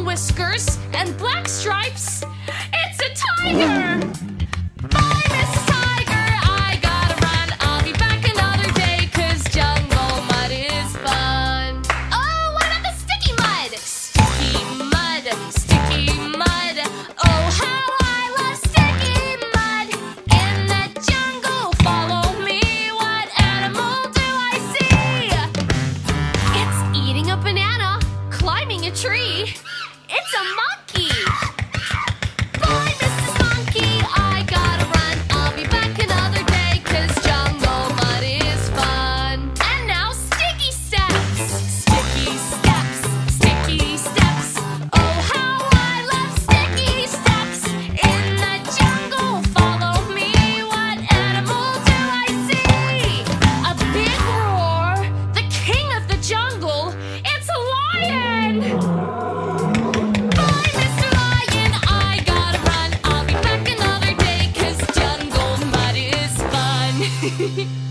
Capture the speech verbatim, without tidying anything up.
brown whiskers and black stripes. It's a tiger! Bye, Missus Tiger, I gotta run. I'll be back another day, 'cause jungle mud is fun. Oh, what about the sticky mud? Sticky mud, sticky mud. Oh, how I love sticky mud. In the jungle, follow me. What animal do I see? It's eating a banana, climbing a tree. It's a monkey. Bye, Missus Monkey, I gotta run. I'll be back another day, 'cause jungle mud is fun. And now sticky steps. Sticky steps, sticky steps. Oh, how I love sticky steps. In the jungle, follow me. What animal do I see? A big roar, the king of the jungle. It's a lion. Bye, Mister Lion, I gotta run. I'll be back another day, 'cause jungle mud is fun.